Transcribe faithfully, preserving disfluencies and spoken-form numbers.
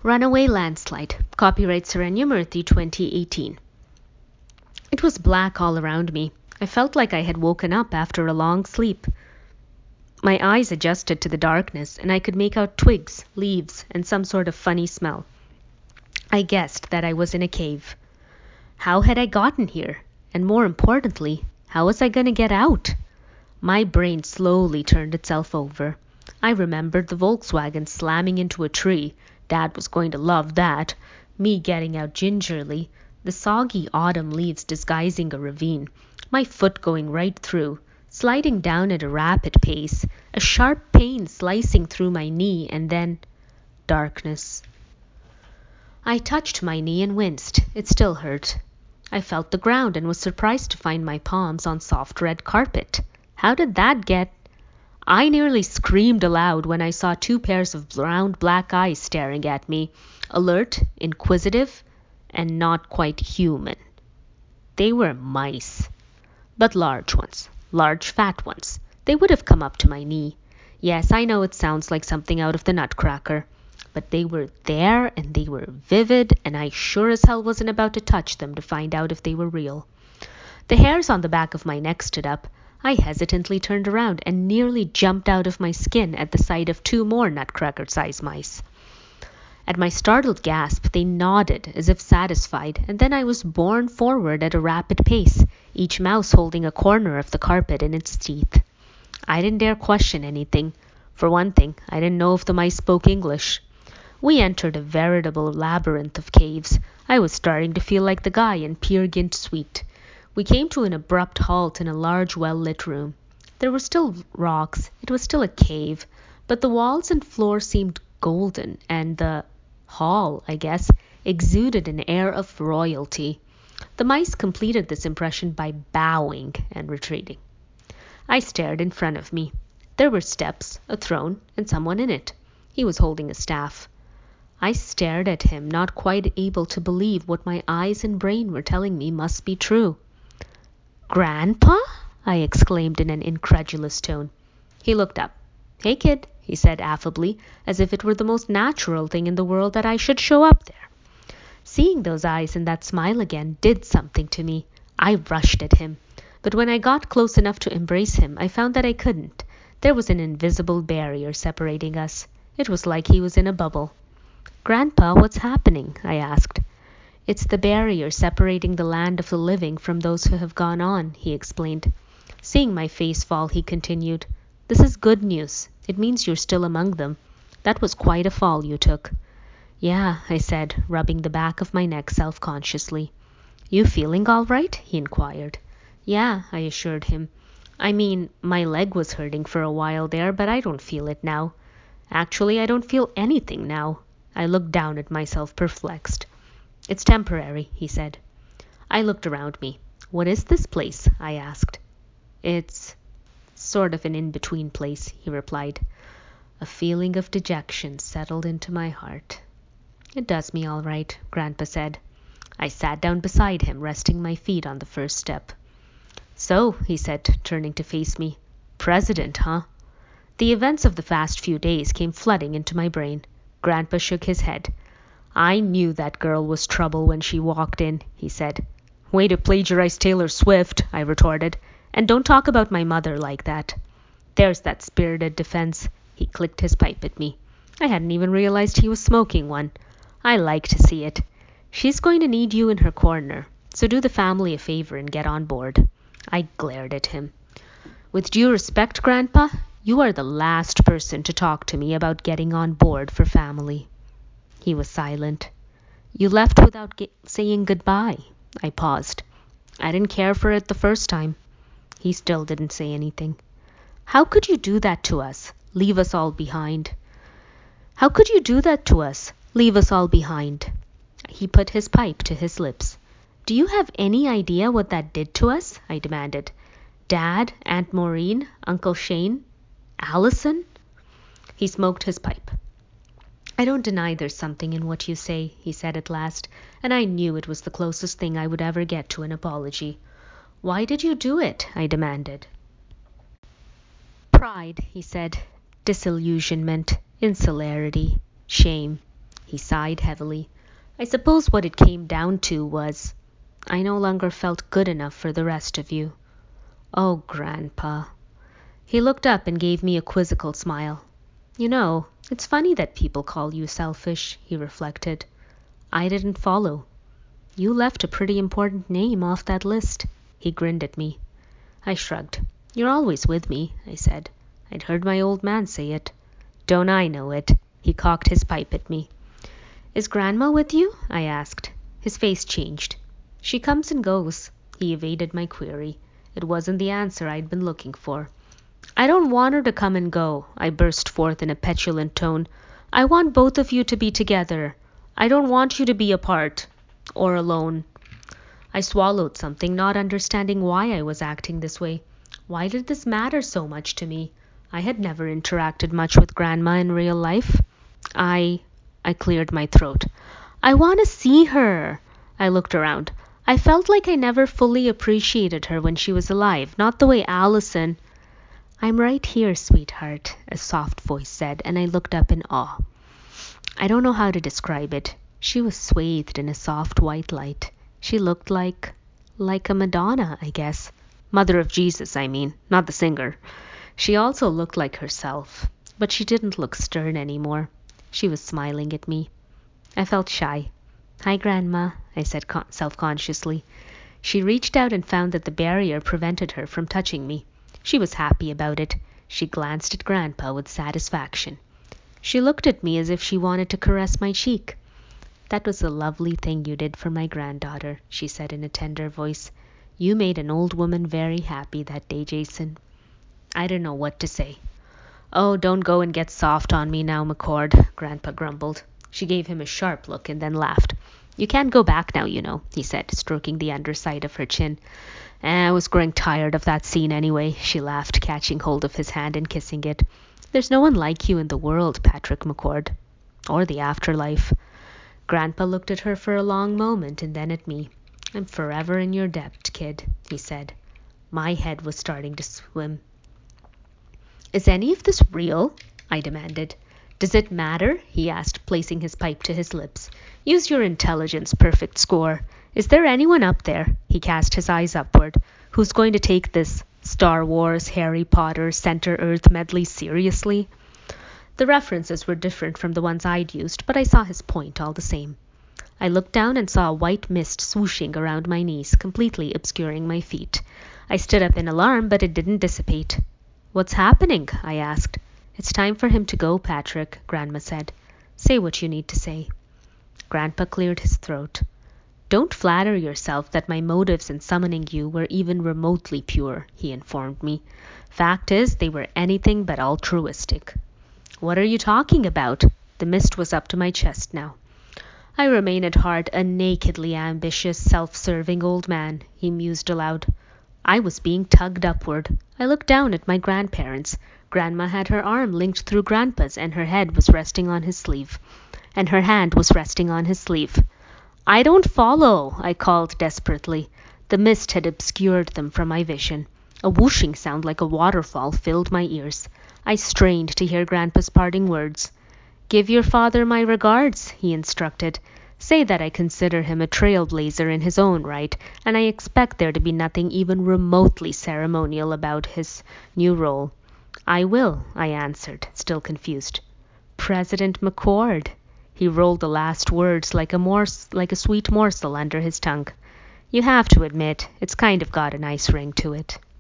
Runaway Landslide. Copyright Saranya Murthy twenty eighteen. It was black all around me. I felt like I had woken up after a long sleep. My eyes adjusted to the darkness, and I could make out twigs, leaves, and some sort of funny smell. I guessed that I was in a cave. How had I gotten here? And more importantly, how was I going to get out? My brain slowly turned itself over. I remembered the Volkswagen slamming into a tree. Dad was going to love that. Me getting out gingerly. The soggy autumn leaves disguising a ravine. My foot going right through. Sliding down at a rapid pace. A sharp pain slicing through my knee, and then darkness. I touched my knee and winced. It still hurt. I felt the ground and was surprised to find my palms on soft red carpet. How did that get? I nearly screamed aloud when I saw two pairs of round black eyes staring at me, alert, inquisitive, and not quite human. They were mice, but large ones, large fat ones. They would have come up to my knee. Yes, I know it sounds like something out of the Nutcracker, but they were there and they were vivid, and I sure as hell wasn't about to touch them to find out if they were real. The hairs on the back of my neck stood up. I hesitantly turned around and nearly jumped out of my skin at the sight of two more Nutcracker-sized mice. At my startled gasp, they nodded as if satisfied, and then I was borne forward at a rapid pace, each mouse holding a corner of the carpet in its teeth. I didn't dare question anything. For one thing, I didn't know if the mice spoke English. We entered a veritable labyrinth of caves. I was starting to feel like the guy in Peer Gynt Suite. We came to an abrupt halt in a large, well-lit room. There were still rocks. It was still a cave, but the walls and floor seemed golden, and the hall, I guess, exuded an air of royalty. The mice completed this impression by bowing and retreating. I stared in front of me. There were steps, a throne, and someone in it. He was holding a staff. I stared at him, not quite able to believe what my eyes and brain were telling me must be true. "Grandpa?" I exclaimed in an incredulous tone. He looked up. "Hey, kid," he said affably, as if it were the most natural thing in the world that I should show up there. Seeing those eyes and that smile again did something to me. I rushed at him. But when I got close enough to embrace him, I found that I couldn't. There was an invisible barrier separating us. It was like he was in a bubble. "Grandpa, what's happening?" I asked. "It's the barrier separating the land of the living from those who have gone on," he explained. Seeing my face fall, he continued, "This is good news. It means you're still among them. That was quite a fall you took." "Yeah," I said, rubbing the back of my neck self-consciously. "You feeling all right?" he inquired. "Yeah," I assured him. "I mean, my leg was hurting for a while there, but I don't feel it now. Actually, I don't feel anything now." I looked down at myself, perplexed. "It's temporary," he said. I looked around me. "What is this place?" I asked. "It's sort of an in-between place," he replied. A feeling of dejection settled into my heart. "It does me all right," Grandpa said. I sat down beside him, resting my feet on the first step. "So," he said, turning to face me, "President, huh?" The events of the past few days came flooding into my brain. Grandpa shook his head. "I knew that girl was trouble when she walked in," he said. "Way to plagiarize Taylor Swift," I retorted. "And don't talk about my mother like that." "There's that spirited defense." He clicked his pipe at me. I hadn't even realized he was smoking one. "I like to see it. She's going to need you in her corner, so do the family a favor and get on board." I glared at him. "With due respect, Grandpa, you are the last person to talk to me about getting on board for family." He was silent. "You left without ge- saying goodbye." I paused. "I didn't care for it the first time." He still didn't say anything. "How could you do that to us? Leave us all behind?" "How could you do that to us? Leave us all behind?" He put his pipe to his lips. "Do you have any idea what that did to us?" I demanded. "Dad, Aunt Maureen, Uncle Shane, Allison?" He smoked his pipe. "I don't deny there's something in what you say," he said at last, and I knew it was the closest thing I would ever get to an apology. "Why did you do it?" I demanded. "Pride," he said. "Disillusionment, insularity, shame." He He sighed heavily. I suppose what it came down to was I no longer felt good enough for the rest of you. Oh, Grandpa. He looked up and gave me a quizzical smile. You know, it's funny that people call you selfish, he reflected. I didn't follow. You left a pretty important name off that list. He grinned at me. I shrugged. You're always with me, I said. I'd heard my old man say it. Don't I know it? He cocked his pipe at me. Is Grandma with you? I asked. His face changed. She comes and goes. He evaded my query. It wasn't the answer I'd been looking for. I don't want her to come and go, I burst forth in a petulant tone. I want both of you to be together. I don't want you to be apart. Or alone. I swallowed something, not understanding why I was acting this way. Why did this matter so much to me? I had never interacted much with Grandma in real life. I... I cleared my throat. I want to see her. I looked around. I felt like I never fully appreciated her when she was alive, not the way Allison... I'm right here, sweetheart, a soft voice said, and I looked up in awe. I don't know how to describe it. She was swathed in a soft white light. She looked like... like a Madonna, I guess. Mother of Jesus, I mean, not the singer. She also looked like herself, but she didn't look stern anymore. She was smiling at me. I felt shy. Hi, Grandma, I said con- self-consciously. She reached out and found that the barrier prevented her from touching me. She was happy about it. She glanced at Grandpa with satisfaction. She looked at me as if she wanted to caress my cheek. That was a lovely thing you did for my granddaughter, she said in a tender voice. You made an old woman very happy that day, Jason. I didn't know what to say. Oh, don't go and get soft on me now, McCord, Grandpa grumbled. She gave him a sharp look and then laughed. You can't go back now, you know, he said, stroking the underside of her chin. Eh, I was growing tired of that scene anyway, she laughed, catching hold of his hand and kissing it. There's no one like you in the world, Patrick McCord. Or the afterlife. Grandpa looked at her for a long moment and then at me. I'm forever in your debt, kid, he said. My head was starting to swim. Is any of this real? I demanded. Does it matter? He asked, placing his pipe to his lips. Use your intelligence, perfect score. Is there anyone up there? He cast his eyes upward. Who's going to take this Star Wars, Harry Potter, Center Earth medley seriously? The references were different from the ones I'd used, but I saw his point all the same. I looked down and saw a white mist swooshing around my knees, completely obscuring my feet. I stood up in alarm, but it didn't dissipate. What's happening? I asked. It's time for him to go, Patrick, Grandma said. Say what you need to say. Grandpa cleared his throat. Don't flatter yourself that my motives in summoning you were even remotely pure, he informed me. Fact is, they were anything but altruistic. What are you talking about? The mist was up to my chest now. I remain at heart a nakedly ambitious, self-serving old man, he mused aloud. I was being tugged upward. I looked down at my grandparents. Grandma had her arm linked through Grandpa's, and her head was resting on his sleeve. And her hand was resting on his sleeve. I don't follow, I called desperately. The mist had obscured them from my vision. A whooshing sound like a waterfall filled my ears. I strained to hear Grandpa's parting words. Give your father my regards, he instructed. Say that I consider him a trailblazer in his own right, and I expect there to be nothing even remotely ceremonial about his new role. I will, I answered, still confused. President McCord. He rolled the last words like a mors- like a sweet morsel under his tongue. You have to admit, it's kind of got a nice ring to it.